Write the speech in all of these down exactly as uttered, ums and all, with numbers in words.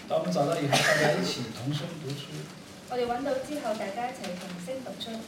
當我們找到以後，大家一起同聲讀出。 我哋揾到之後，大家一齊同聲讀出。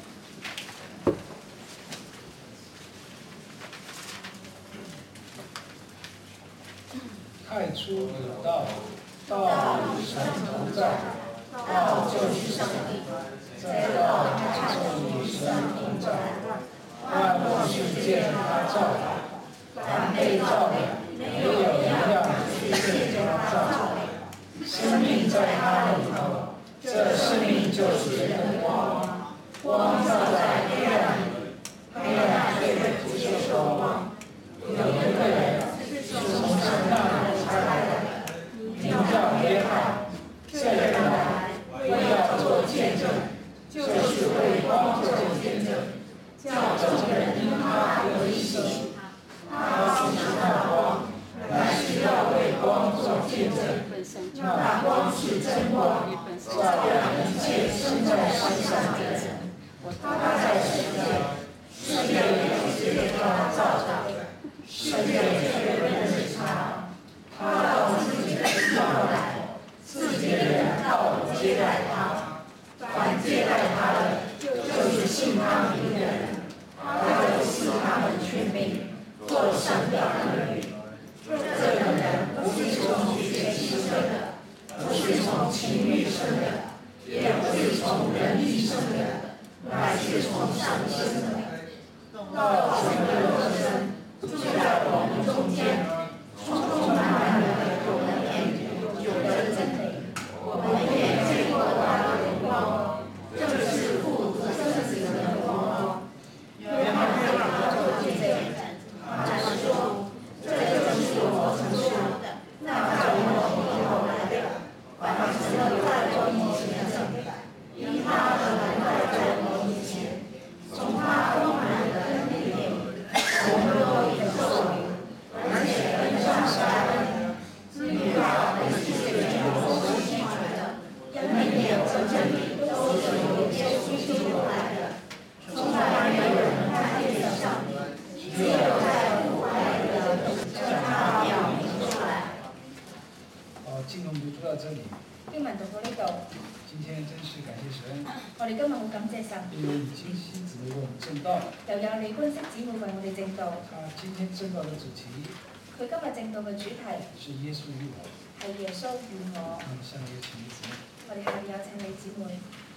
太初有道，道與神同在，道就是上帝。在道太初與神同在，萬物是借他造的，凡被造的，沒有一樣是借着他造的。生命在他裏頭，這生命就是人的光，光照在黑暗裏，黑暗卻不接受光。有一個人是從神那裏出來的，名叫約翰。這人來為要做見證，就是為光做見證，叫眾人因他得以信。他不是那光，乃是要為光做見證。那光是真光，照亮一切生在世上的人。他在世界，世界也是借他造的，世界卻不認識他。他到自己的地方來，自己的人倒不接待他。凡接待他的，就是信他名的人，他就賜他們權柄，做神的兒女。這個人不是從血氣生的，不是從情欲生的，也不是從人意生的，乃是從上生的。道成了肉身，住在我們中間，充充滿滿的有恩典，有真理。我們也見過他的榮光，正是父獨生子的光。約翰對他做見證，他說：這就是我曾說的，那在我以後來的，完成了在我以前的，因他的來在我以前，從他豐滿的恩典裡，我們都領受了，而且恩上加恩。至於道本是藉着我所記出的，恩典和真理都是由耶穌基督來的，從來沒有人看見上帝，只有在父愛裡將他表明出來。 好，經文讀到這裡。 經文讀到呢度。 今天真是感謝神， 我哋今日好感謝神， 因為李金熙姊妹為我們證道， 又有李君熙姊妹為我哋證道。 他今天證道的主題， 佢今日證道嘅主題是耶穌與我， 係耶穌與我。 那麼下面有請李姊妹。 我哋下面有請李姊妹。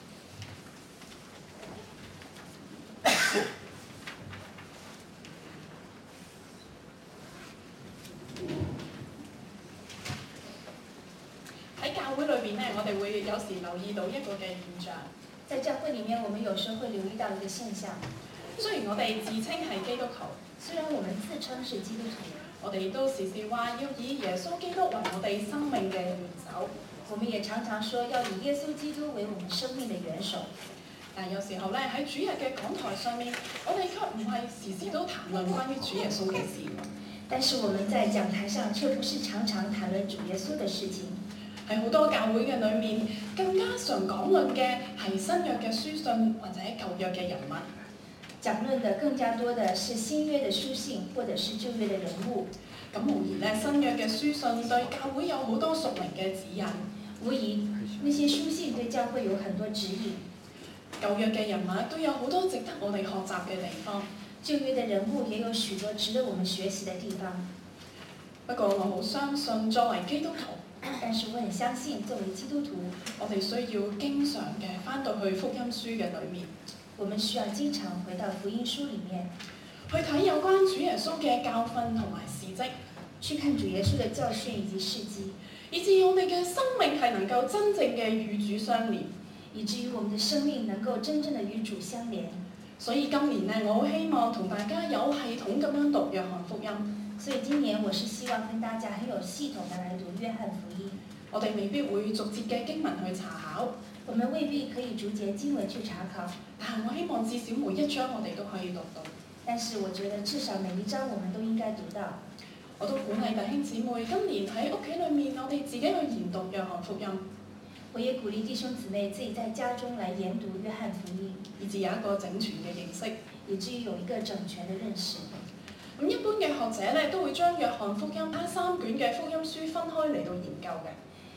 喺教會裏邊咧，我哋會有時留意到一個嘅現象。 在教會裡面，我們有時候會留意到一個現象。 雖然我哋自稱係基督徒， 雖然我們自稱是基督徒， 我哋都時時話要以耶穌基督為我哋生命嘅元首。 我們也常常說要以耶穌基督為我們生命的元首。 但有時候咧，喺主日嘅講台上面，我哋卻唔係時時都談論關於主耶穌嘅事。 但是我們在講台上卻不是常常談論主耶穌的事情。 喺好多教會嘅裏面，更加常講論嘅係新約嘅書信或者舊約嘅人物。 講論的更加多的是新約的書信，或者是舊約的人物。 咁無疑咧，新約嘅書信對教會有好多屬靈嘅指引。 無疑，那些書信對教會有很多指引。 舊約嘅人物都有好多值得我哋學習嘅地方。 舊約的人物也有許多值得我們學習的地方。 不過我好相信，作為基督徒， 但是我很相信，作為基督徒， 我哋需要經常嘅返到去福音書嘅裏面。 我們需要經常回到福音書裡面， 去睇有關主耶穌嘅教訓同埋事蹟， 去看主耶穌嘅教訓以及事蹟， 以至我哋嘅生命係能夠真正嘅與主相連， 以至於我們嘅生命能夠真正的與主相連。 所以今年呢，我好希望同大家有系統咁樣讀約翰福音。 所以今年我是希望跟大家很有系統的來讀約翰福音。 我哋未必會逐節嘅經文去查考， 我們未必可以逐節經文去查考， 但係我希望至少每一章我哋都可以讀到。 但是我覺得至少每一章我們都應該讀到。 我都鼓勵弟兄姊妹，今年喺屋企裏面，我哋自己去研讀約翰福音。 我也鼓勵弟兄姊妹自己在家中來研讀約翰福音， 以至有一個整全嘅認識， 以至於有一個整全的認識。 咁一般嘅學者咧，都會將約翰福音呢三卷嘅福音書分開嚟到研究嘅。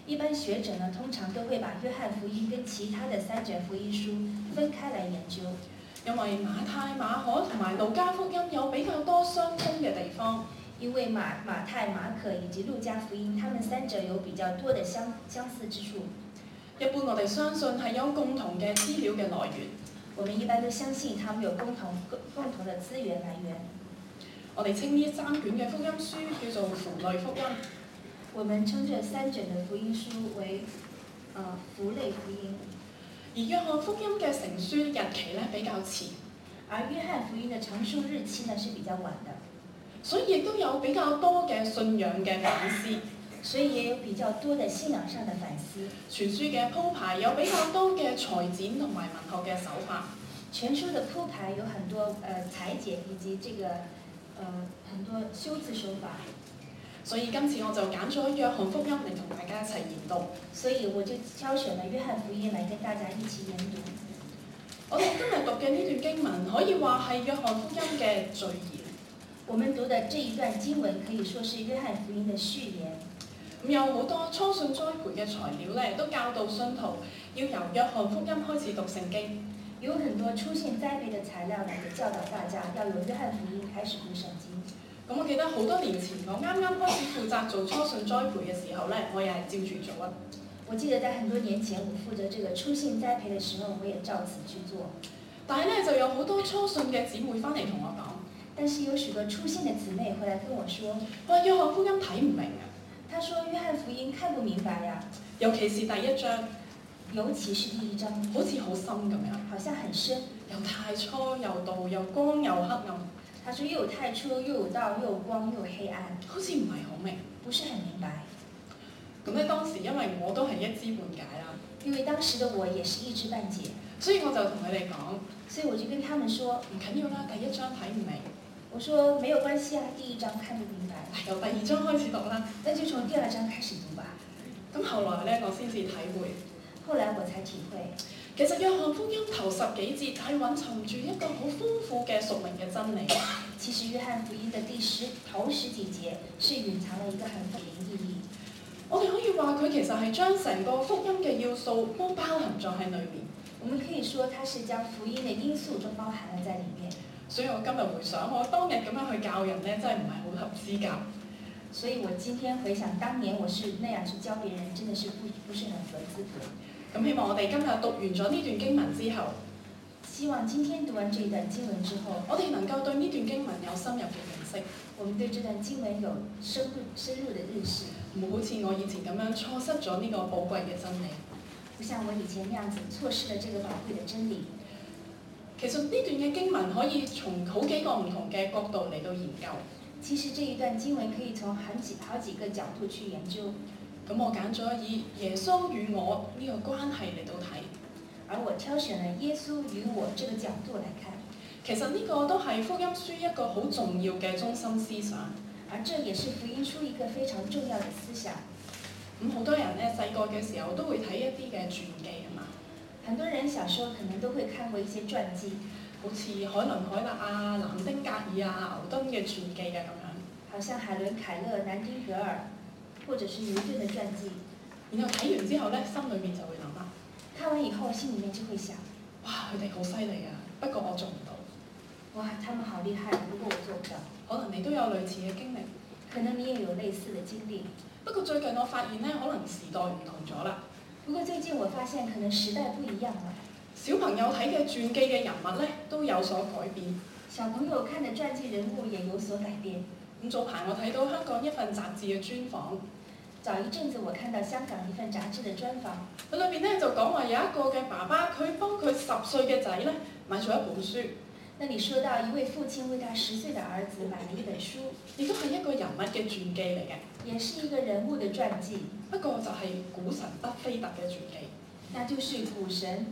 一般學者呢，通常都會把約翰福音跟其他的三卷福音書分開來研究， 因為馬太、馬可同埋路加福音有比較多相通嘅地方。 因為馬馬太、馬可以及路加福音，他們三者有比較多的相相似之處。 一般我哋相信係有共同嘅資料嘅來源。 我們一般都相信他們有共同共共同的資源來源。 我哋稱呢三卷嘅福音書叫做符類福音。 我們稱這三卷的福音書為呃符類福音。 而約翰福音嘅成書日期咧比較遲， 而約翰福音嘅成書日期呢是比較晚的。 所以亦都有比較多嘅信仰嘅反思， 所以也有比較多的信仰上的反思。 全書嘅鋪排有比較多嘅裁剪同埋文學嘅手法。 全書的鋪排有很多呃裁剪以及這個呃很多修辭手法。 所以今次我就揀咗約翰福音嚟同大家一齊研讀。 所以我就挑選了約翰福音來跟大家一起研讀。 我哋今日讀嘅呢段經文可以話係約翰福音嘅序言。 我們讀的這一段經文可以說是約翰福音的序言。 咁有好多初信栽培嘅材料咧，都教導信徒要由約翰福音開始讀聖經。 有很多初信栽培的材料來教導大家要由約翰福音開始讀聖經。 咁我記得好多年前我啱啱開始負責做初信栽培嘅時候咧，我又係照住做啊。 我記得在很多年前我負責這個初信栽培的時候，我也照此去做。 但係咧就有好多初信嘅姊妹翻嚟同我講。 但是有許多初信的姊妹回來跟我說， 哇，約翰福音睇唔明啊！ 他說約翰福音看不明白呀， 尤其是第一章， 尤其是第一章， 好似好深咁樣， 好像很深， 又太初又道又光又黑暗。 他說又有太初又有道又有光又有黑暗， 好似唔係好明， 不是很明白。 咁咧當時因為我都係一知半解啦， 因為當時的我也是一知半解， 所以我就同佢哋講， 所以我就跟他們說， 唔緊要啦，第一章睇唔明。 我說沒有關係啊，第一章看不明白， 由第二章開始讀啦。 那就從第二章開始讀吧。 咁後來咧，我先至體會， 後來我才體會， 其實約翰福音頭十幾節係蘊藏住一個好豐富嘅屬靈嘅真理。 其實約翰福音的第十頭十幾節是蘊藏了一個很福音意義。 我哋可以話佢其實係將成個福音嘅要素都包含咗喺裏面。 我們可以說，它是將福音的因素都包含了在裡面。 所以我今日回想，我當日咁樣去教人咧，真係唔係好合資格。 所以我今天回想，當年我是那樣去教別人，真的是不不是很合資格。 咁希望我哋今日讀完咗呢段經文之後， 希望今天讀完這一段經文之後， 我哋能夠對呢段經文有深入嘅認識。 我們對這段經文有深入深入的認識， 唔好似我以前咁樣錯失咗呢個寶貴嘅真理。 不像我以前那樣子錯失了這個寶貴的真理。 其實呢段嘅經文可以從好幾個唔同嘅角度嚟到研究。 其實這一段經文可以從好幾好幾個角度去研究。 咁我揀咗以耶穌與我呢個關係嚟到睇。 而我挑選了耶穌與我這個角度來看。 其實呢個都係福音書一個好重要嘅中心思想。 而這也是福音書一個非常重要的思想。 咁好多人咧細個嘅時候都會睇一啲嘅傳記啊嘛。 很多人小時候可能都會看過一些傳記， 好似海倫凱勒啊、南丁格爾啊、牛頓嘅傳記啊咁樣。 好像海倫凱勒、南丁格爾，或者是牛頓的傳記。 然後睇完之後咧，心裏面就會諗啦。 看完以後，心裡面就會想：哇， 佢哋好犀利啊！不過我做唔到。 哇，他們好厲害，不過我做唔到。 可能你都有類似嘅經歷。 可能你也有類似的經歷。 不過最近我發現咧，可能時代唔同咗啦。 不過最近我發現，可能時代不一樣了。 小朋友睇嘅傳記嘅人物咧，都有所改變。 小朋友看的傳記人物也有所改變。 咁早排我睇到香港一份雜誌嘅專訪。 早一陣子我看到香港一份雜誌嘅專訪， 佢裏邊咧就講話有一個嘅爸爸，佢幫佢十歲嘅仔咧買咗一本書。 那裡說到一位父親為他十歲的兒子買了一本書， 亦都係一個人物嘅傳記嚟嘅。 也是一個人物嘅傳記。 不過就係股神巴菲特嘅傳記。 那就是股神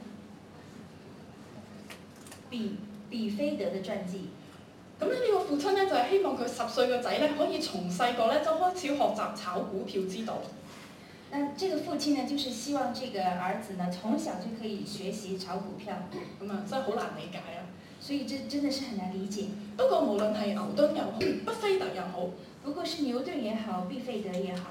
比比菲德嘅傳記。 咁咧呢個父親咧就係希望佢十歲個仔咧可以從細個咧就開始學習炒股票之道。 那這個父親呢，就是希望這個兒子呢，從小就可以學習炒股票。 咁啊，真係好難理解啊！ 所以這真的是很難理解。 不過無論係牛頓又好，巴菲特又好， 不過是牛頓也好，畢菲特也好，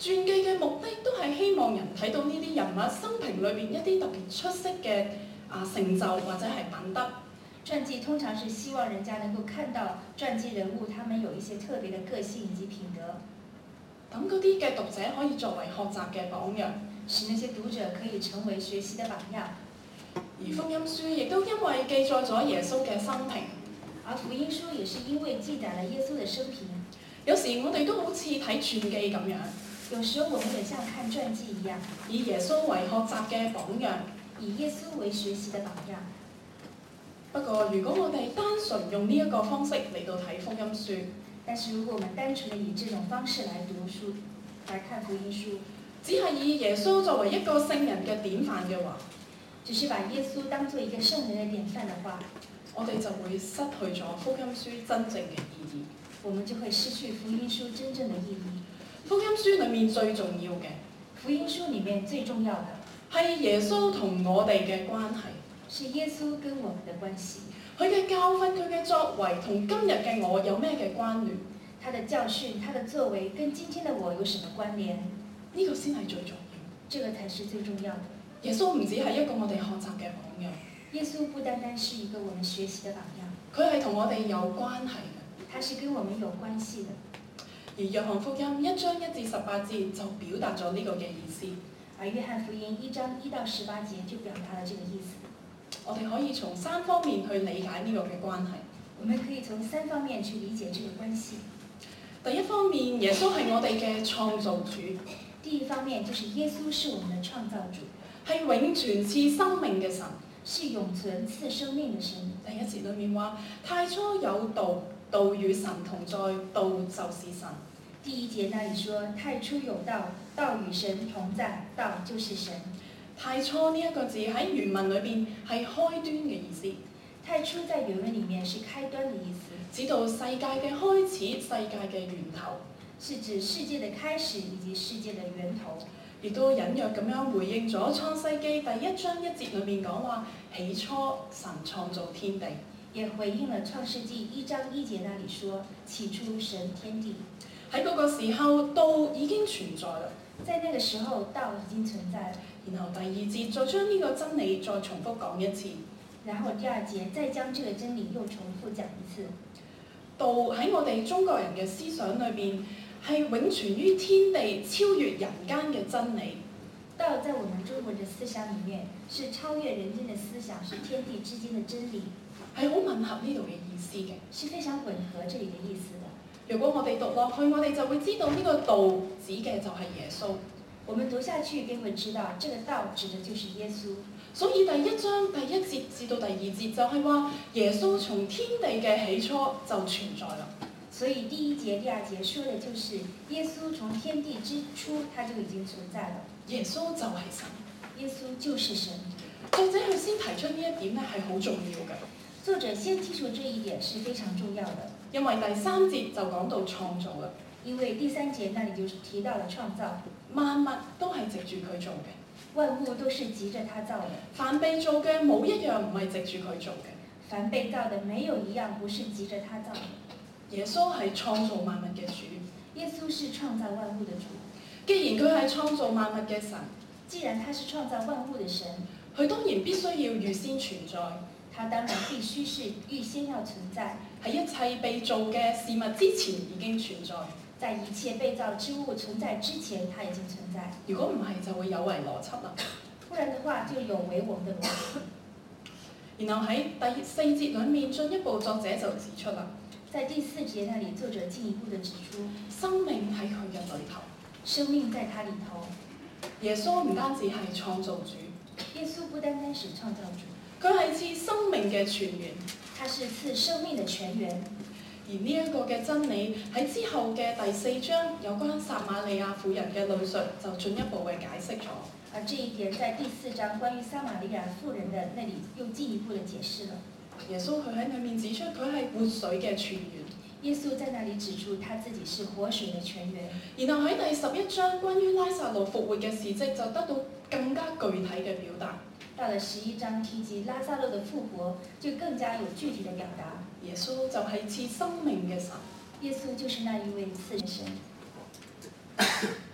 傳記嘅目的都係希望人睇到呢啲人物生平裏邊一啲特別出色嘅啊成就或者係品德。 傳記通常是希望人家能夠看到傳記人物，他們有一些特別的個性以及品德， 等嗰啲嘅讀者可以作為學習嘅榜樣， 使那些讀者可以成為學習的榜樣。 而福音書亦都因為記載咗耶穌嘅生平， 而福音書也是因為記載了耶穌的生平。 有時我哋都好似睇傳記咁樣， 有時候我們也像看傳記一樣， 以耶穌為學習嘅榜樣， 以耶穌為學習的榜樣。 不過如果我哋單純用呢一個方式嚟到睇福音書， 但是如果我們單純的以這種方式來讀書，來看福音書， 只係以耶穌作為一個聖人嘅典範嘅話， 只是把耶穌當作一個聖人的典範的話， 我哋就會失去咗福音書真正嘅意義。 我們就會失去福音書真正的意義。 福音書裡面最重要嘅， 福音書裡面最重要的係耶穌同我哋嘅關係， 是耶穌跟我們的關係。 佢嘅教訓、佢嘅作為同今日嘅我有咩嘅關聯？ 他的教訓、他的作為跟今天的我有什麼關聯？ 呢個先係最重要。 這個才是最重要的。 耶穌唔止係一個我哋學習嘅榜樣， 耶穌不單單是一個我們學習的榜樣， 佢係同我哋有關係嘅。 他是跟我們有關係的。 而約翰福音一章一至十八節就表達咗呢個嘅意思。 而約翰福音一章一到十八節就表達了這個意思。 我哋可以從三方面去理解呢個嘅關係。 我們可以從三方面去理解這個關係。 第一方面，耶穌係我哋嘅創造主。 第一方面就是耶穌是我們的創造主， 係永存賜生命嘅神， 是永存賜生命的神。 第一節裡面話：太初有道，道與神同在，道就是神。 第一節那裡說：太初有道，道與神同在，道就是神。 太初呢一個字喺原文裏邊係開端嘅意思。 太初在原文裡面是開端的意思， 指到世界嘅開始，世界嘅源頭， 是指世界的開始以及世界的源頭。 亦都隱約咁樣回應咗創世記第一章一節裏面講話：起初神創造天地。 也回應了創世記一章一節那裡說：起初神天地。 喺嗰個時候，道已經存在啦。 在那個時候，道已經存在了。 然後第二節再將呢個真理再重複講一次。 然後第二節再將這個真理又重複講一次。 道喺我哋中國人嘅思想裏邊係永存於天地、超越人間嘅真理。 道在我們中國人的思想裡面是超越人間的思想，是天地之間的真理， 係好吻合呢度嘅意思嘅， 是非常吻合這裡嘅意思的。 如果我哋讀落去，我哋就會知道呢個道指嘅就係耶穌。 我們讀下去便會知道，這個道指的就是耶穌。 所以第一章第一節至到第二節就係話耶穌從天地嘅起初就存在啦。 所以第一節、第二節說的就是耶穌從天地之初他就已經存在了。 耶穌就係神， 耶穌就是神。 作者佢先提出呢一點咧係好重要嘅。 作者先提出這一點是非常重要的， 因為第三節就講到創造啦。 因為第三節那裡就是提到了創造， 萬物都係藉住佢做嘅。 萬物都是藉着他造的， 凡被造嘅冇一樣唔係藉住佢做嘅。 凡被造的沒有一樣不是藉着他造的。 耶穌係創造萬物嘅主。 耶穌是創造萬物的主。 既然佢係創造萬物嘅神， 既然他是創造萬物的神， 佢當然必須要預先存在。 他當然必須是預先要存在， 喺一切被造嘅事物之前已經存在。 在一切被造之物存在之前，他已經存在。 如果唔係，就會有違邏輯啦。 不然的話，就有違我們的邏輯。 然後喺第四節裏面，進一步作者就指出啦。 在第四節那裡，作者進一步的指出， 生命喺佢嘅裏頭。 生命在他裡頭。 耶穌唔單止係創造主， 耶穌不單單是創造主， 佢係賜生命嘅泉源。 他是賜生命的泉源。 而呢一個嘅真理喺之後嘅第四章有關撒瑪利亞婦人嘅論述就進一步嘅解釋咗。 而這一點在第四章關於撒瑪利亞婦人的那裡又進一步的解釋了。 耶穌佢喺裏面指出佢係活水嘅泉源。 耶穌在那裡指出他自己是活水的泉源。 然後喺第十一章關於拉撒路復活嘅事蹟就得到更加具體嘅表達。 到了十一章提及拉撒路的復活，就更加有具體的表達。 耶穌就係賜生命嘅神。 耶穌就是那一位賜神。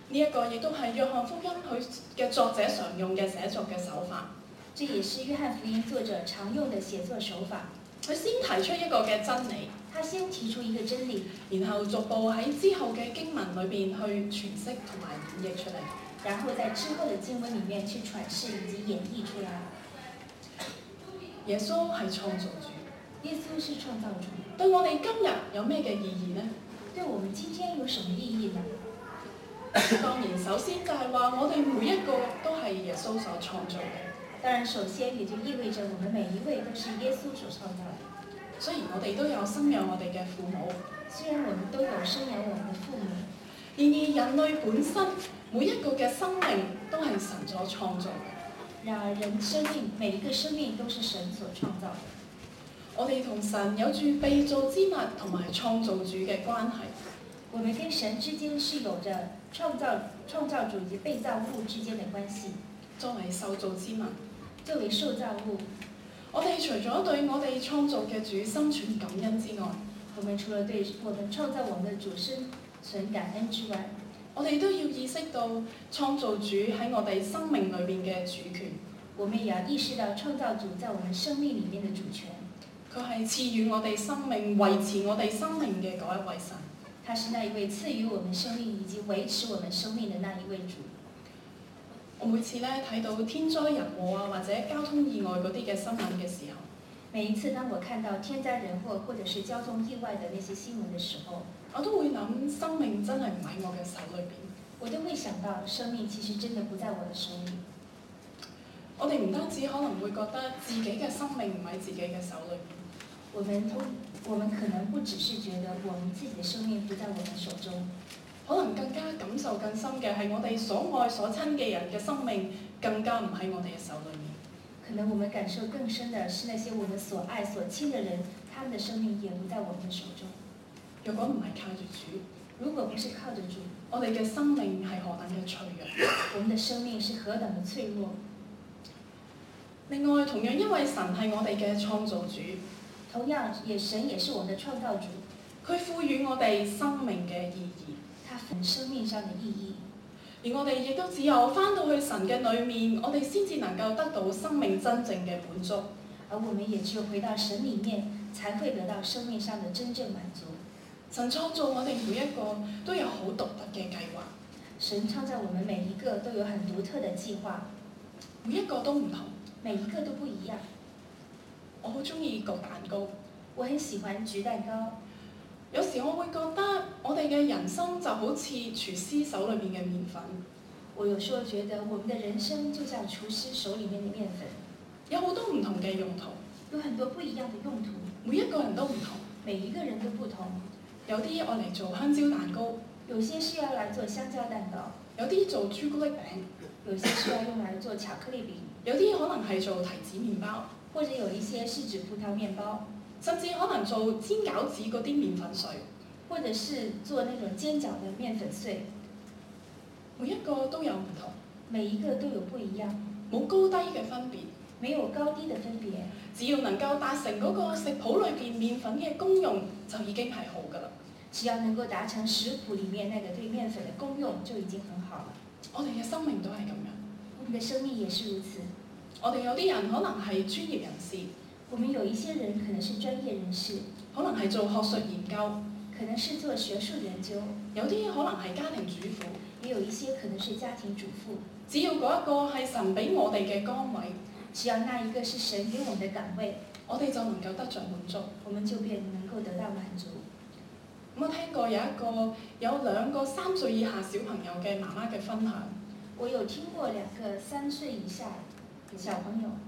呢一個亦都係約翰福音佢嘅作者常用嘅寫作嘅手法。 這也是約翰福音作者常用的寫作手法。 佢先提出一個嘅真理， 他先提出一個真理， 然後逐步喺之後嘅經文裏邊去詮釋同埋演繹出嚟。 然後在之後的經文裡面去詮釋以及演繹出來。 耶穌係創造主， 耶穌是創造主， 對我哋今日有咩嘅意義呢？ 對我們今天有什麼意義呢？ 當然，首先就係話我哋每一個都係耶穌所創造嘅。 當然，首先也就意味着我們每一位都是耶穌所創造的。 雖然我哋都有生養我哋嘅父母， 雖然我們都有生養我們的父母， 然而人類本身每一個嘅生命都係神所創造嘅。 然而人生命每一個生命都是神所創造的。 我哋同神有住被造之物同埋創造主嘅關係。 我們跟神之間是有着創造創造主以及被造物之間的關係。 作為受造之物， 作為受造物， 我哋除咗對我哋創造嘅主心存感恩之外， 我們除了對我們創造我們的主心存感恩之外， 我哋都要意識到創造主喺我哋生命裏邊嘅主權。 我們也要意識到創造主在我們生命裡面的主權。 佢係賜予我哋生命、維持我哋生命嘅嗰一位神。 他是那一位賜予我們生命以及維持我們生命的那一位主。 我每次咧睇到天災人禍啊，或者交通意外嗰啲嘅新聞嘅時候， 每一次當我看到天災人禍或者是交通意外的那些新聞的時候， 我都會諗生命真係唔喺我嘅手裏邊。 我都會想到生命其實真的不在我的手裡。 我哋唔單止可能會覺得自己嘅生命唔喺自己嘅手裏邊， 我們都我們可能不只是覺得我們自己的生命不在我們手中， 可能更加感受更深嘅係我哋所愛所親嘅人嘅生命更加唔喺我哋嘅手裏面。 可能我們感受更深的是那些我們所愛所親的人，他們的生命也不在我們的手中。 若果唔係靠住主， 如果不是靠着主， 我哋嘅生命係何等嘅脆弱。 我們的生命是何等的脆弱。 另外，同樣因為神係我哋嘅創造主， 同樣也神也是我們的創造主， 佢賦予我哋生命嘅意義， 他賦予生命上的意義。 而我哋亦都只有返到去神嘅裏面，我哋先至能夠得到生命真正嘅滿足。 而我們也只有回到神裡面，才會得到生命上的真正滿足。 神創造我哋每一個都有好獨特嘅計劃， 神創造我們每一個都有很獨特的計劃， 每一個都唔同， 每一個都不一樣。 我好中意焗蛋糕， 我很喜歡焗蛋糕。 有時我會覺得我哋嘅人生就好似廚師手裏面嘅麵粉。 我有時候覺得我們的人生就像廚師手裡面的麵粉， 有好多唔同嘅用途， 有很多不一樣的用途， 每一個人都唔同。 每一個人都不同。 有啲愛嚟做香蕉蛋糕， 有些是要來做香蕉蛋糕， 有啲做朱古力餅， 有些是要用來做巧克力餅， 有啲可能係做提子麵包， 或者有一些是指葡萄麵包， 甚至可能做煎餃子嗰啲麵粉碎， 或者是做那種煎餃的麵粉碎。 每一個都有唔同， 每一個都有不一樣， 冇高低嘅分別， 沒有高低的分別。 只要能夠達成嗰個食譜裏邊麵粉嘅功用，就已經係好㗎啦。 只要能夠達成食譜裡面那個對麵粉的功用，就已經很好了。 我哋嘅生命都係咁樣， 我們的生命也是如此。 我哋有啲人可能係專業人士， 我們有一些人可能是專業人士， 可能係做學術研究， 可能是做學術研究， 有啲可能係家庭主婦， 也有一些可能是家庭主婦。 只要嗰一個係神俾我哋嘅崗位， 只要那一個是神給我們的崗位， 我哋就能夠得着滿足， 我們就便能夠得到滿足。 咁我聽過有一個有兩個三歲以下小朋友嘅媽媽嘅分享， 我有聽過兩個三歲以下小朋友，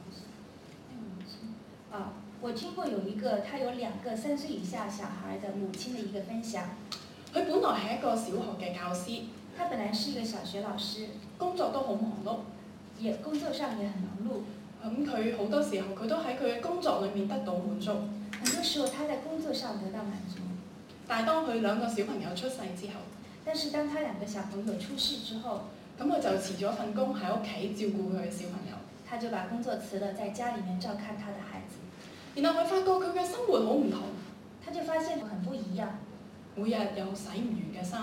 啊，我聽過有一個他有兩個三歲以下小孩的母親的一個分享。 佢本來係一個小學嘅教師， 他本來是一個小學老師， 工作都好忙碌， 也工作上也很忙碌。 咁佢好多時候佢都喺佢嘅工作裏面得到滿足， 很多時候他在工作上得到滿足。 但係當佢兩個小朋友出世之後， 但是當他兩個小朋友出世之後， 咁佢就辭咗份工喺屋企照顧佢嘅小朋友。 他就把工作辭了，在家裡面照看他的孩子。 然後佢發覺佢嘅生活好唔同， 他就發現很不一樣。 每日有洗唔完嘅衫，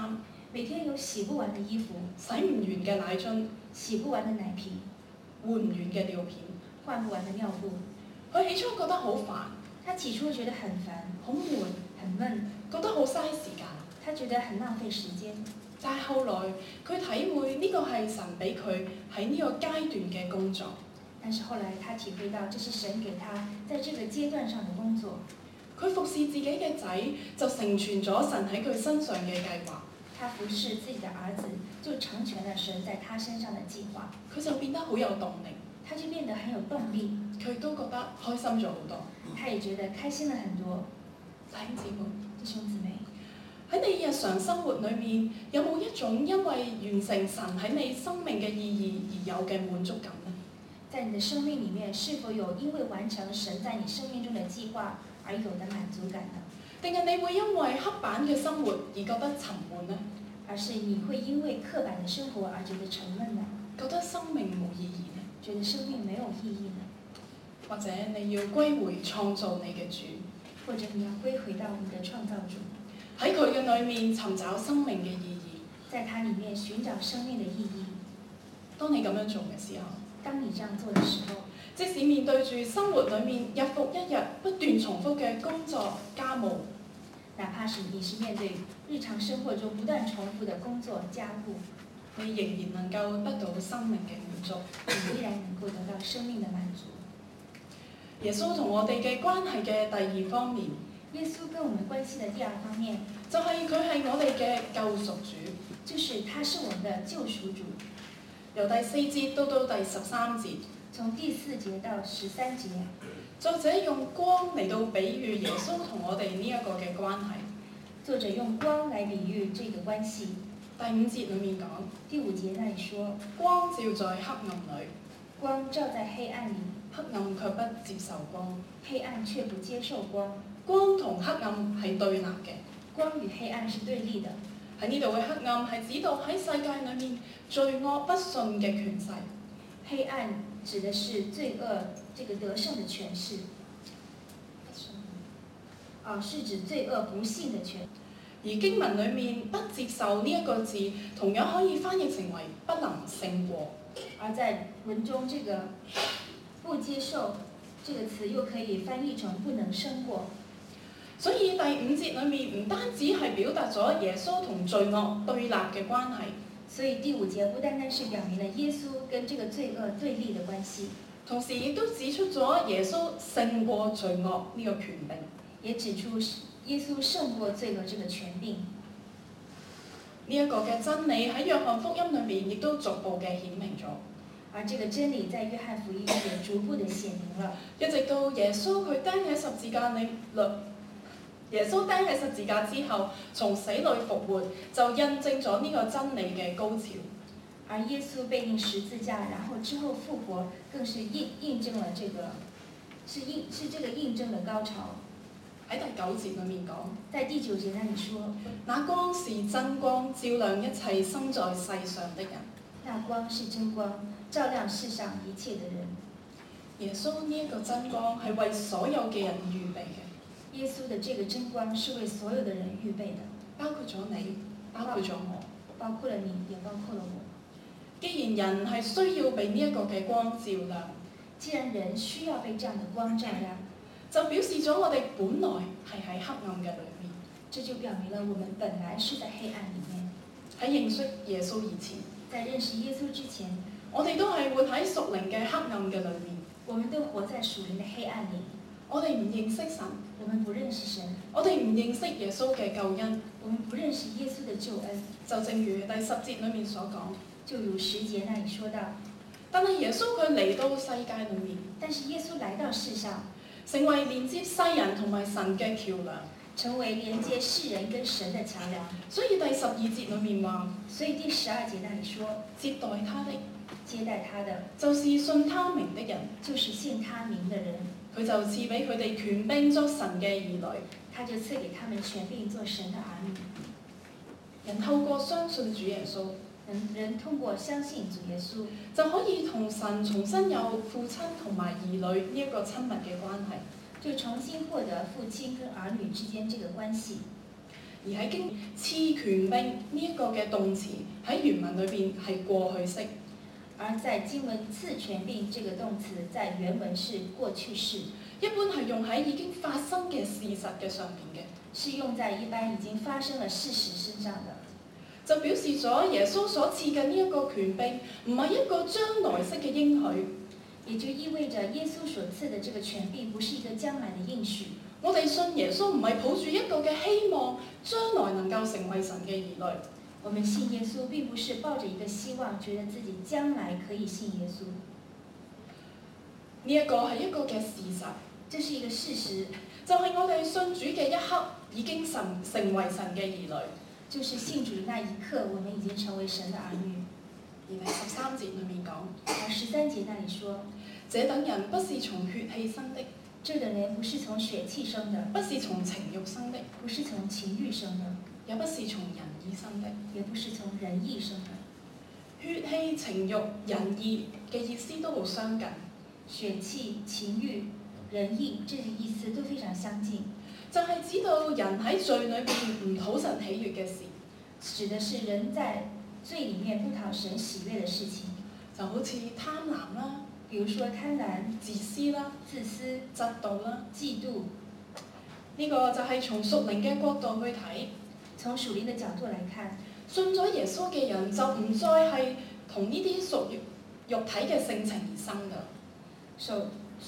每天有洗不完的衣服， 洗唔完嘅奶樽， 洗不完的奶瓶， 換唔完嘅尿片。 換不完的尿布。 佢起初覺得好煩， 他起初覺得很煩， 好悶， 很悶， 覺得好嘥時間。 他覺得很浪費時間。 但係後來佢體會呢個係神俾佢喺呢個階段嘅工作。 但是後來他體會到，這是神給他在這個階段上的工作。 佢服侍自己嘅仔，就成全咗神喺佢身上嘅計劃。 他服侍自己的兒子，就成全了神在他身上的計劃。 佢就變得好有動力， 他就變得很有動力。 佢都覺得開心咗好多。 他也覺得開心了很多。 弟兄姊妹， 弟兄姊妹， 喺你日常生活裏面，有冇一種因為完成神喺你生命嘅意義而有嘅滿足感呢？ 在你的生命裡面，是否有因為完成神在你生命中的計劃而有的滿足感呢？ 定係你會因為刻板嘅生活而覺得沉悶呢？ 而是你會因為刻板的生活而覺得沉悶呢？ 覺得生命冇意義呢？ 覺得生命沒有意義呢？ 或者你要歸回創造你嘅主， 或者你要歸回到你的創造主， 喺佢嘅裏面尋找生命嘅意義， 在他裡面尋找生命的意義。 當你咁樣做嘅時候， 當你這樣做的時候， 即使面對住生活裡面日復一日不斷重複嘅工作家務， 哪怕是你是面對日常生活中不斷重複的工作家務， 你仍然能夠得到生命嘅滿足， 你依然能夠得到生命的滿足。 耶穌同我哋嘅關係嘅第二方面， 耶穌跟我們關係的第二方面， 就係佢係我哋嘅救贖主， 就是他是我們的救贖主。 由第四節到到第十三節， 從第四節到十三節， 作者用光嚟到比喻耶穌同我哋呢一個嘅關係。 作者用光來比喻這個關係。 第五節裡面講， 第五節那裡說， 光照在黑暗裏， 光照在黑暗裡， 黑暗卻不接受光。 黑暗卻不接受光。 光同黑暗係對立嘅， 光與黑暗是對立的。 喺呢度嘅黑暗係指到喺世界裏面罪惡不信嘅權勢。 黑暗指的是罪惡這個得勝的權勢。啊，是指罪惡不信的權。 而經文裡面不接受呢一個字，同樣可以翻譯成為不能勝過。 而在文中，這個不接受這個詞又可以翻譯成不能勝過。 所以第五節裏面唔單止係表達咗耶穌同罪惡對立嘅關係， 所以第五節不單單是表明了耶穌跟這個罪惡對立的關係， 同時亦都指出咗耶穌勝過罪惡呢個權柄， 也指出耶穌勝過罪惡這個權柄。 呢一個嘅真理喺約翰福音裏面亦都逐步嘅顯明咗。 而這個真理在約翰福音也逐步的顯明了， 一直到耶穌佢釘喺十字架裏，耶穌釘喺十字架之後，從死裏復活，就印證咗呢個真理嘅高潮。 而耶穌被釘十字架，然後之後復活，更是印印證了這個，是印是這個印證的高潮。 喺第九節裏面講， 在第九節那裡說， 那光是真光，照亮一切生在世上的人。 那光是真光，照亮世上一切的人。 耶穌呢一個真光係為所有嘅人預備嘅。 耶穌的這個真光是為所有的人預備的， 包括咗你，包括咗我， 包括了你，也包括了我。 既然人係需要被呢一個嘅光照亮， 既然人需要被這樣的光照亮， 就表示咗我哋本來係喺黑暗嘅裏面。 這就表明了我們本來是在黑暗裡面。 喺認識耶穌以前， 在認識耶穌之前， 我哋都係活喺屬靈嘅黑暗嘅裏面。 我們都活在屬靈的黑暗裡。 我哋唔認識神， 我們不認識神。 我哋唔認識耶穌嘅救恩， 我們不認識耶穌的救恩。 就正如第十節裏面所講， 就如十節那裡說到， 但係耶穌佢嚟到世界裏面， 但是耶穌來到世上， 成為連接世人同埋神嘅橋梁， 成為連接世人跟神的橋梁。 所以第十二節裏面話， 所以第十二節那裡說， 接待他的， 接待他的， 就是信他名的人， 就是信他名的人。 佢就賜俾佢哋權柄作神嘅兒女， 他就賜給他們權柄做神的兒女。 人透過相信主耶穌， 人人通過相信主耶穌， 就可以同神重新有父親同埋兒女呢一個親密嘅關係， 就重新獲得父親跟兒女之間這個關係。 而喺經賜權柄呢一個嘅動詞喺原文裏邊係過去式。 而在經文賜權柄這個動詞，在原文是過去式， 一般係用喺已經發生嘅事實嘅上面嘅， 是用在一般已經發生了事實身上的， 就表示咗耶穌所賜嘅呢一個權柄唔係一個將來式嘅應許， 也就意味着耶穌所賜的這個權柄不是一個將來的應許。 我哋信耶穌唔係抱住一個嘅希望，將來能夠成為神嘅兒女。 我們信耶穌並不是抱着一個希望，覺得自己將來可以信耶穌。 呢一個係一個嘅事實， 這是一個事實， 就係我哋信主嘅一刻已經神成為神嘅兒女。 就是信主的那一刻，我們已經成為神的兒女。 而第十三節裏面講， 而十三節那裡說， 這等人不是從血氣生的， 這等人不是從血氣生的， 不是從情慾生的， 不是從情慾生的， 也不是從人意生的， 也不是從人意生的。 血氣、情慾、人意嘅意思都好相近。 血氣、情慾、人意，這個意思都非常相近， 就係指到人喺罪裏邊唔討神喜悅嘅事， 指的是人在罪裡面不討神喜悅的事情， 就好似貪婪啦， 比如說貪婪、 自私啦、 自私、 嫉妒啦。 嫉妒。 呢個就係從屬靈嘅角度去睇， 從屬靈的角度來看， 信咗耶穌嘅人就唔再係同呢啲屬肉肉體嘅性情而生㗎。 屬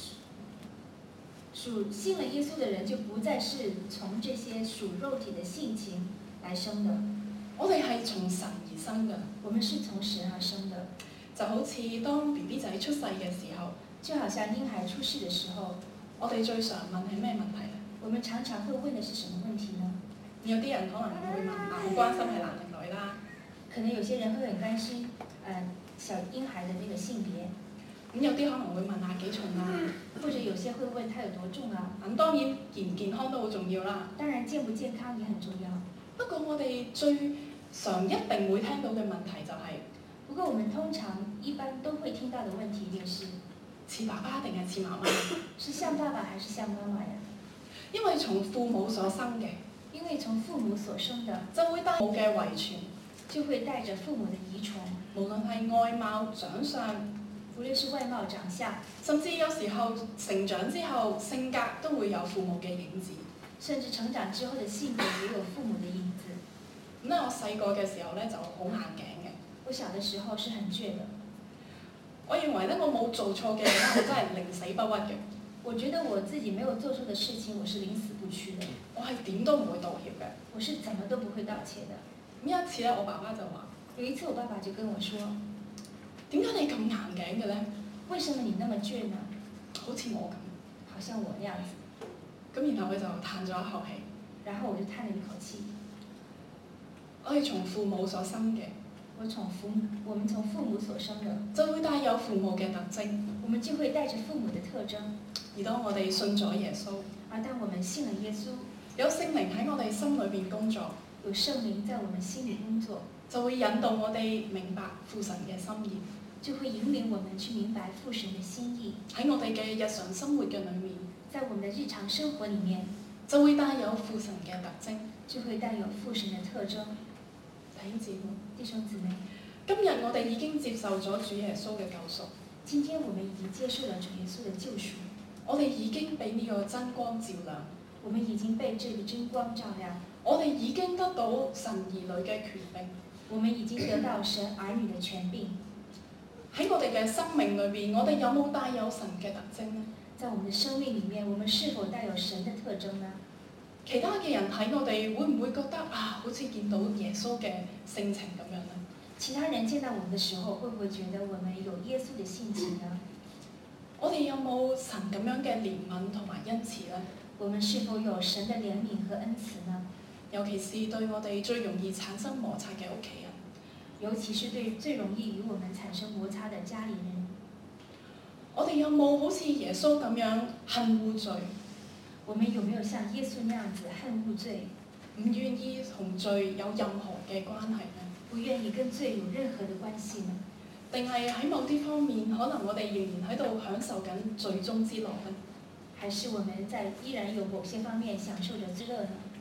屬信了耶穌的人就不再是從這些屬肉體的性情來生的。 我哋係從神而生㗎， 我們是從神而生的。 就好似當 B B 仔出世嘅時候， 就好像嬰孩出世的時候， 我哋最常問係咩問題咧？ 我們常常會問的是什麼問題呢？ 有啲人可能會問啊，好關心係男定女啦。 可能有些人會很關心，呃，小嬰孩的那個性別。 咁有啲可能會問下幾重啊， 或者有些會問他有多重啊。 咁當然健唔健康都好重要啦。 當然健不健康也很重要。 不過我哋最常一定會聽到嘅問題就係、是， 不過我們通常一般都會聽到的問題一定是， 似爸爸定係似媽媽？ 是像爸爸還是像媽媽呀？ 因為從父母所生嘅， 因為從父母所生的就會帶父母嘅遺傳， 就會帶着父母的遺傳， 無論係外貌、長相， 無論是外貌、長相， 甚至有時候成長之後性格都會有父母嘅影子。 甚至成長之後的性格也有父母的影子。 咁咧，我細個嘅時候咧就好硬頸嘅。 我小的時候是很倔的。 我認為咧，我冇做錯嘅嘢咧，我真係寧死不屈嘅。 我覺得我自己沒有做錯的事情，我是寧死不屈的。 我係點都唔會道歉嘅。 我是怎麼都不會道歉的。 咁有一次咧，我爸爸就話： 有一次我爸爸就跟我說： 點解你咁硬頸嘅咧？ 為什麼你那麼倔呢？ 好似我咁。 好像我那樣子。 咁然後佢就嘆咗一口氣。 然後我就嘆了一口氣。 我係從父母所生嘅。 我從父，我們從父母所生的， 就會帶有父母嘅特徵。 我們就會帶着父母的特徵。 而當我哋信咗耶穌， 而當我們信了耶穌， 有聖靈喺我哋心裏邊工作， 有聖靈在我們心裡工作， 就會引導我哋明白父神嘅心意， 就會引領我們去明白父神的心意。 喺我哋嘅日常生活嘅裏面， 在我們的日常生活裡面， 就會帶有父神嘅特徵， 就會帶有父神的特徵。 弟兄姊妹， 弟兄姊妹， 今日我哋已經接受咗主耶穌嘅救贖。 今天我們已經接受了主耶穌的救贖。 我哋已經被呢個真光照亮。 我們已經被這個真光照亮。 我哋已經得到神兒女嘅權柄。 我們已經得到神兒女的權柄。 喺我哋嘅生命裏邊，我哋有冇帶有神嘅特徵呢？ 在我們的生命裡面，我們是否帶有神的特徵呢？ 其他嘅人睇我哋會唔會覺得啊，好似見到耶穌嘅性情咁樣呢？ 其他人見到我們的時候，會不會覺得我們有耶穌的性情呢？ 我哋有冇神咁樣嘅憐憫同埋恩慈呢？ 我們是否有神的憐憫和恩慈呢？ 尤其是對我哋最容易產生摩擦嘅屋企人， 尤其是對最容易與我們產生摩擦的家裡人， 我哋有冇好似耶穌咁樣恨惡罪？ 我們有沒有像耶穌那樣子恨惡罪， 唔願意同罪有任何嘅關係呢？ 不願意跟罪有任何的關係呢？ 定係喺某啲方面，可能我哋仍然喺度享受緊罪中之樂呢？ 還是我們在依然有某些方面享受着之樂呢？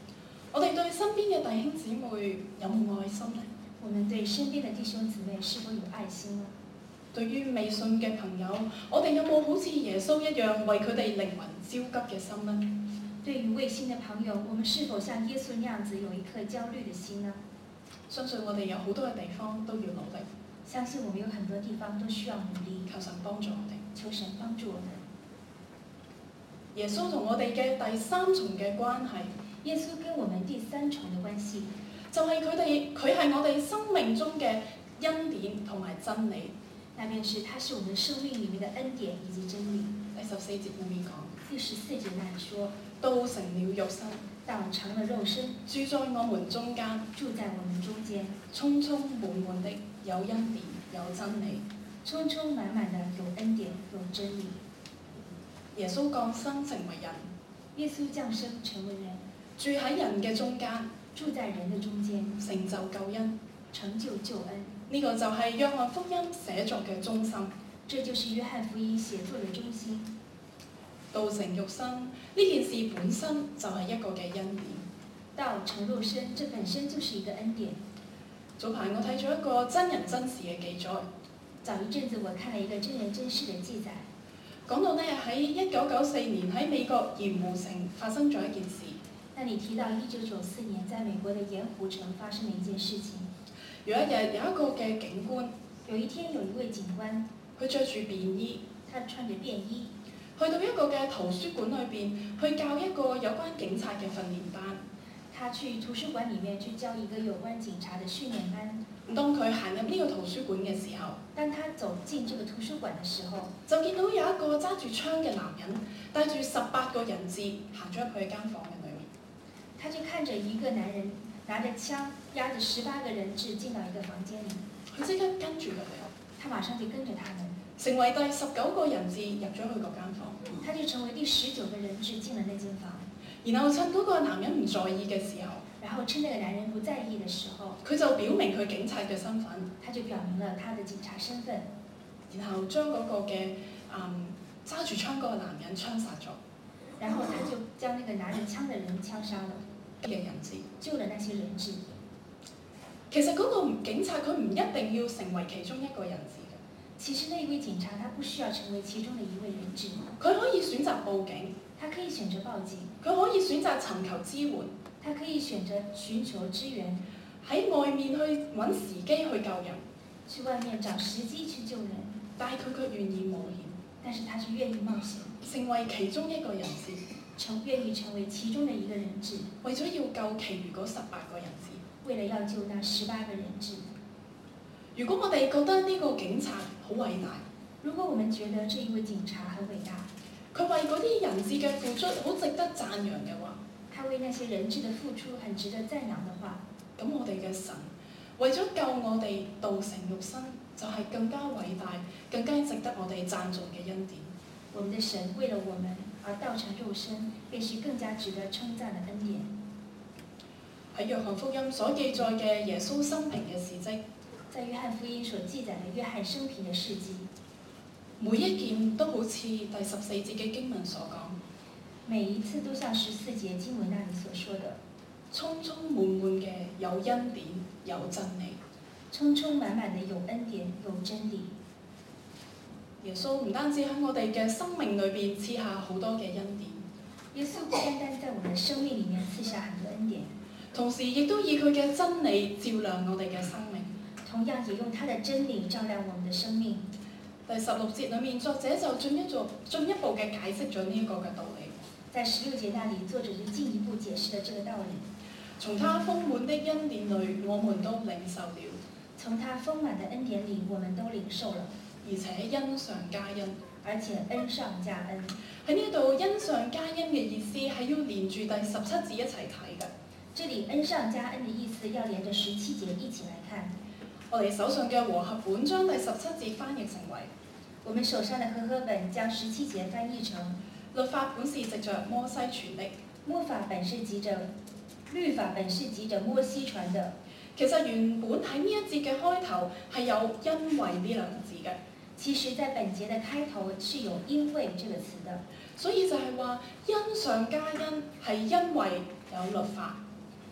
我哋對身邊嘅弟兄姊妹有冇愛心呢？ 我們對身邊的弟兄姊妹是否有愛心呢？ 對於未信嘅朋友，我哋有冇好似耶穌一樣為佢哋靈魂焦急嘅心呢？ 對於未信的朋友，我們是否像耶穌那樣子有一顆焦慮的心呢？ 相信我哋有好多嘅地方都要努力， 相信我們有很多地方都需要努力， 求神幫助我哋。 求神幫助我們。 耶穌同我哋嘅第三重嘅關係， 耶穌跟我們第三重嘅關係， 就係佢哋佢係我哋生命中嘅恩典同埋真理。 那便是他是我們生命裡面的恩典以及真理。 第十四節裏面講， 第十四節那裡說， 道成了肉身， 道成了肉身， 住在我們中間， 住在我們中間， 充充滿滿的有恩典有真理。 充充滿滿的有恩典有真理。 耶穌降生成為人， 耶穌降生成為人， 住喺人嘅中間， 住在人的中間， 成就救恩， 成就救恩。 呢、這個就係約翰福音寫作嘅中心。 這就是約翰福音寫作嘅中心。 道成肉身呢件事本身就係一個嘅恩典。 道成肉身，這本身就是一個恩典。 早排我睇咗一個真人真事嘅記載。 早一陣子我看了一個真人真事嘅記載， 講到呢喺一九九四年喺美國鹽湖城發生咗一件事。 那你提到一九九四年在美國的鹽湖城發生了一件事情。 有一日有一個嘅警官， 有一天有一位警官， 佢着住便衣， 他穿着便衣， 去到一個嘅圖書館裏邊去教一個有關警察嘅訓練班。 他去圖書館裡面去教一個有關警察的訓練班。 當佢行入呢個圖書館嘅時候， 當他走進這個圖書館嘅時候， 就見到有一個揸住槍嘅男人，帶住十八個人質行咗入去間房嘅裏面。 他就看着一個男人拿着槍，押着十八個人質進到一個房間裡。 佢即刻跟住佢哋， 他馬上就跟着他們， 成為第十九個人質入咗去嗰間房。 他就成為第十九個人質進了那間房。 然後趁嗰個男人唔在意嘅時候， 然後趁那個男人不在意的時候， 佢就表明佢警察嘅身份， 他就表明了他的警察身份， 然後將嗰個嘅嗯揸住槍嗰個男人槍殺咗， 然後他就將那個拿着槍的人槍殺了， 嘅人質， 救了那些人質。 其實嗰個警察佢唔一定要成為其中一個人質嘅， 其實那一位警察他不需要成為其中的一位人質， 佢可以選擇報警， 他可以選擇報警， 佢可以選擇尋求支援， 他可以選擇尋求支援， 喺外面去揾時機去救人， 去外面找時機去救人， 但係佢卻願意冒險， 但是他是願意冒險， 成為其中一個人質， 成願意成為其中的一個人質， 為咗要救其餘嗰十八個人質。 為了要救那十八個人質。 如果我哋覺得呢個警察好偉大， 如果我們覺得這一位警察很偉大， 佢為嗰啲人質嘅付出好值得讚揚嘅話， 他為那些人質的付出很值得讚揚的話， 咁我哋嘅神為咗救我哋道成肉身，就係更加偉大、更加值得我哋讚頌嘅恩典。 我們的神為了我們而道成肉身，便是更加值得稱讚的恩典。 喺約翰福音所記載嘅耶穌生平嘅事蹟， 在約翰福音所記載的約翰生平嘅事蹟， 每一件都好似第十四節嘅經文所講， 每一次都像十四節經文那裡所說的， 充充滿滿嘅有恩典有真理， 充充滿滿的有恩典有真理。 耶穌唔單止喺我哋嘅生命裏邊賜下好多嘅恩典， 耶穌不單單在我們的生命裡面賜下很多恩典， 同時亦都以佢嘅真理照亮我哋嘅生命。 同樣也用他的真理照亮我們的生命。 第十六節裏面，作者就進一步進一步嘅解釋咗呢一個嘅道理。 在十六節那裡，作者就進一步解釋了這個道理。 從他豐滿的恩典裏，我們都領受了。 從他豐滿的恩典裡，我們都領受了， 而且恩上加恩。 而且恩上加恩。 喺呢度恩上加恩嘅意思係要連住第十七節一齊睇嘅。 這裡恩上加恩的意思要連着十七節一起來看。 我哋手上嘅和合本將第十七節翻譯成為： 我們手上的和合本將十七節翻譯成： 律法本是藉着摩西傳的。 律法本是藉着律法本是藉着摩西傳的。 其實原本喺呢一節嘅開頭係有因為呢兩個字嘅。 其實在本節的開頭是有因為這個詞的。 所以就係話恩上加恩係因為有律法。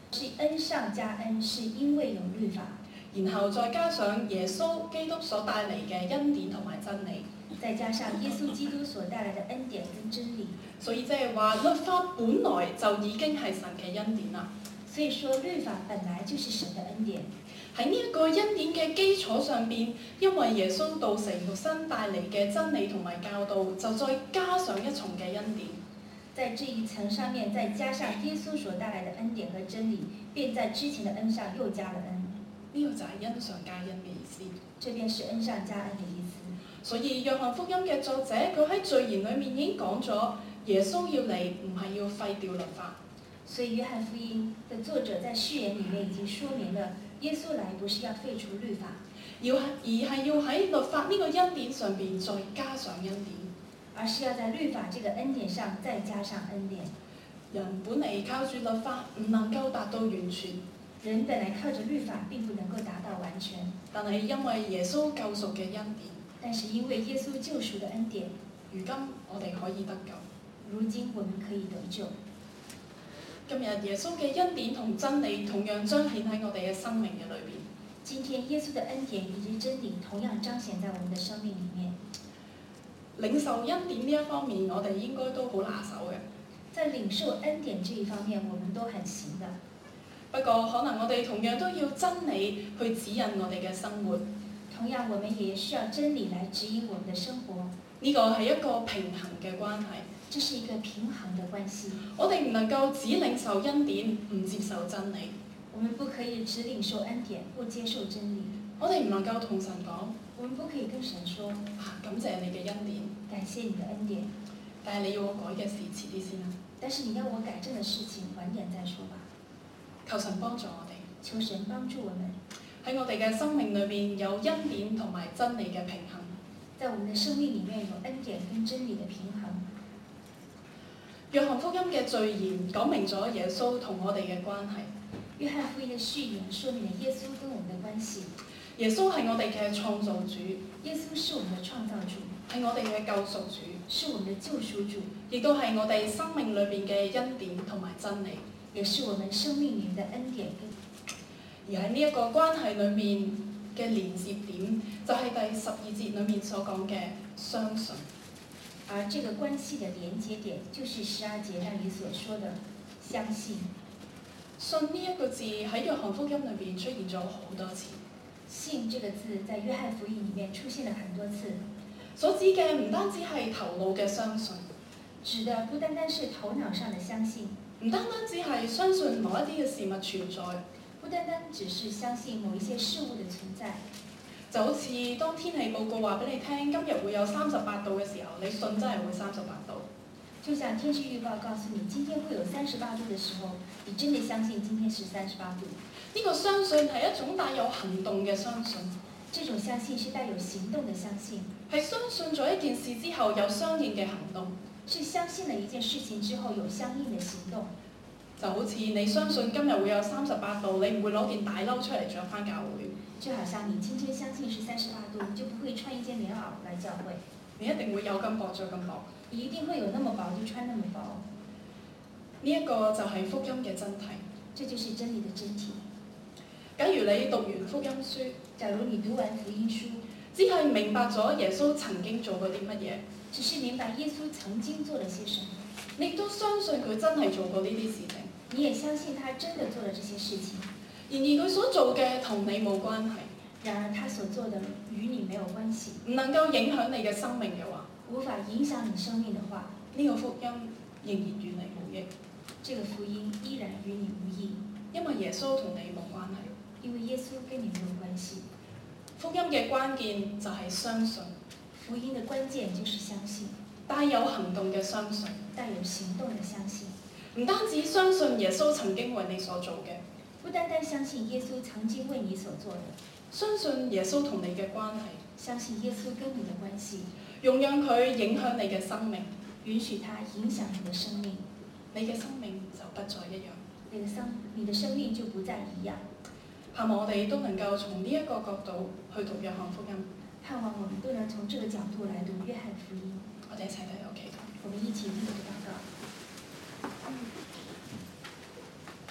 是恩上加恩，是因為有律法， 然後再加上耶穌基督所帶嚟嘅恩典同埋真理， 再加上耶穌基督所帶來的恩典跟真理。 所以即係話律法本來就已經係神嘅恩典啦。 所以說律法本來就是神的恩典。 喺呢一個恩典嘅基礎上邊，因為耶穌道成肉身帶嚟嘅真理同埋教導，就再加上一重嘅恩典。 在這一層上面，再加上耶穌所帶來的恩典和真理，便在之前的恩上又加了恩。 呢個就係恩上加恩嘅意思。 這便是恩上加恩的意思。 所以約翰福音嘅作者佢喺序言裏面已經講咗，耶穌要嚟唔係要廢掉律法。 所以約翰福音的作者在序言裡面已經說明了，耶穌來不是要廢除律法， 要而係要喺律法呢個恩典上邊再加上恩典， 而是要在律法這個恩典上再加上恩典。 人本嚟靠住律法唔能夠達到完全， 人本來靠着律法並不能夠達到完全， 但係因為耶穌救贖嘅恩典， 但是因為耶穌救贖的恩典， 如今我哋可以得救。 如今我們可以得救。 今日耶穌嘅恩典同真理同樣彰顯喺我哋嘅生命嘅裏邊。 今天耶穌的恩典以及真理同樣彰顯在我們的生命裡面。 領受恩典呢一方面，我哋應該都好拿手嘅。 在領受恩典這一方面，我們都很行的。 不過可能我哋同樣都要真理去指引我哋嘅生活。 同樣，我們也需要真理來指引我們的生活。 呢個係一個平衡嘅關係。 這是一個平衡的關係。 我哋唔能夠只領受恩典，唔接受真理。 我們不可以只領受恩典，不接受真理。 我哋唔能夠同神講， 我們不可以跟神說， 啊，感謝你嘅恩典， 感謝你的恩典。 但係你要我改嘅事遲啲先啦。 但是你要我改正的事情，晚點再說吧。 求神幫助我哋， 求神幫助我們， 喺我哋嘅生命裏邊有恩典同埋真理嘅平衡。 在我們的生命裡面有恩典跟真理的平衡。 約翰福音嘅序言講明咗耶穌同我哋嘅關係。 約翰福音的序言說明了耶穌跟我們的關係。 耶穌係我哋嘅創造主， 耶穌是我們的創造主， 係我哋嘅救贖主， 是我們的救贖主， 亦都係我哋生命裏邊嘅恩典同埋真理， 也是我們生命裡的恩典。 而喺呢一個關係裏面嘅連接點，就係、是、第十二節裏面所講嘅相信。 而這個關係的連接點，就是十二節那裡所說的相信。 信呢一個字喺約翰福音裏邊出現咗好多次。 信這個字在約翰福音裡面出現了很多次。 所指嘅唔單止係頭腦嘅相信， 指的不單單是頭腦上的相信， 唔單單只係相信某一啲嘅事物存在， 不單單只是相信某一些事物的存在。 就好似當天氣報告話俾你聽，今日會有三十八度嘅時候，你信真係會三十八度。 就像天氣預報告訴你今天會有三十八度的時候，你真的相信今天是三十八度。 呢個相信係一種帶有行動嘅相信。 這種相信是帶有行動的相信， 係相信咗一件事之後有相應嘅行動。 是相信了一件事情之後有相應的行動。 就好似你相信今日會有三十八度，你唔會攞件大褸出嚟着返教會。 就好像你今天相信是三十八度，你就不會穿一件棉襖來教會。 你一定會有咁薄着咁薄。 你一定會有那麼薄就穿那麼薄。 呢一個就係福音嘅真諦。 這就是真理的真諦。 假如你讀完福音書， 假如你讀完福音書， 只係明白咗耶穌曾經做過啲乜嘢， 只是明白耶穌曾經做了些什麼， 你亦都相信佢真係做過呢啲事情。 你也相信他真的做了這些事情。 然而佢所做嘅同你冇關係。 然而他所做的與你沒有關係， 唔能夠影響你嘅生命嘅話， 無法影響你生命的話， 呢個福音仍然與你無益。 這個福音依然與你無益， 因為耶穌同你冇關係。 因為耶穌跟你沒有關係。 福音嘅關鍵就係相信， 福音的關鍵就是相信， 帶有行動嘅相信， 帶有行動的相信。 唔單止相信耶穌曾經為你所做嘅， 不單單相信耶穌曾經為你所做的， 相信耶穌同你嘅關係， 相信耶穌跟你的關係， 容讓佢影響你嘅生命， 允許他影響你的生命， 你嘅生命就不再一樣。 你的生你的生命就不再一樣。 盼望我哋都能夠從呢一個角度去讀約翰福音。 盼望我們都能從這個角度來讀約翰福音。 我哋一齊嚟有祈禱。 我們一起嚟禱告。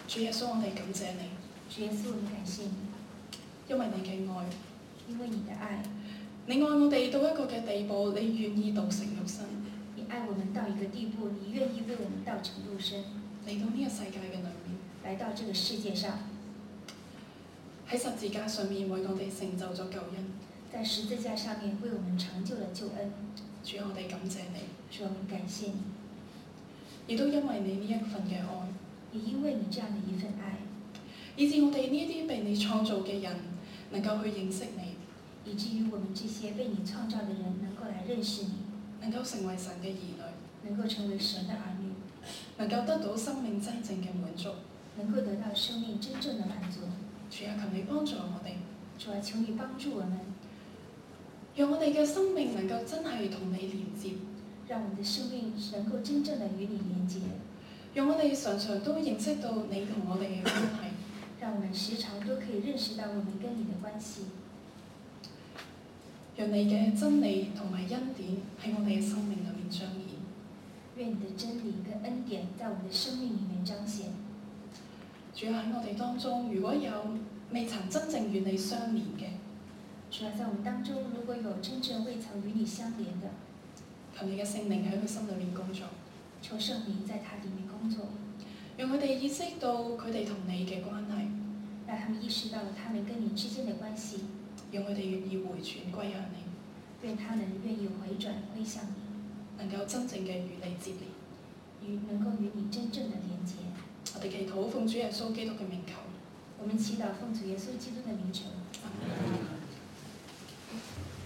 主耶穌，我哋感謝你， 主耶穌，我們感謝你， 因為你嘅愛， 因為你的愛， 你愛我哋到一個嘅地步，你願意道成肉身， 你愛我們到一個地步，你願意為我們道成肉身， 嚟到呢個世界嘅裏面， 來到這個世界上， 喺十字架上面為我哋成就咗救恩。 在十字架上面為我們成就了救恩。 主，我哋感謝你， 主，我們感謝你， 亦都因為你呢一份嘅愛， 也因為你這樣的一份愛， 以致我哋呢一啲被你創造嘅人能夠去認識你， 以至於我們這些被你創造的人能夠來認識你， 能夠成為神嘅兒女， 能夠成為神的兒女， 能夠得到生命真正嘅滿足。 能夠得到生命真正的滿足。 主啊，求你幫助我哋， 主啊，求你幫助我們， 讓我哋嘅生命能夠真係同你連接， 讓我們的生命能夠真正的與你連接， 讓我哋常常都認識到你同我哋嘅關係， 讓我們時常都可以認識到我們跟你的關係， 讓你嘅真理同埋恩典喺我哋嘅生命裏面彰顯。 願你的真理跟恩典在我們的生命裡面彰顯。 主啊，喺我哋當中，如果有未曾真正與你相連嘅， 主啊，在我們當中，如果有真正未曾與你相連的， 求你嘅聖靈喺佢心裏面工作， 求聖靈在他裡面工作， 讓佢哋意識到佢哋同你嘅關係， 讓他們意識到他們跟你之間的關係， 讓佢哋願意回轉歸向你， 願他們願意回轉歸向你， 能夠真正嘅與你接連。 與能夠與你真正的連接。 我哋祈禱奉主耶穌基督嘅名求。 我們祈禱奉主耶穌基督的名求。 阿門。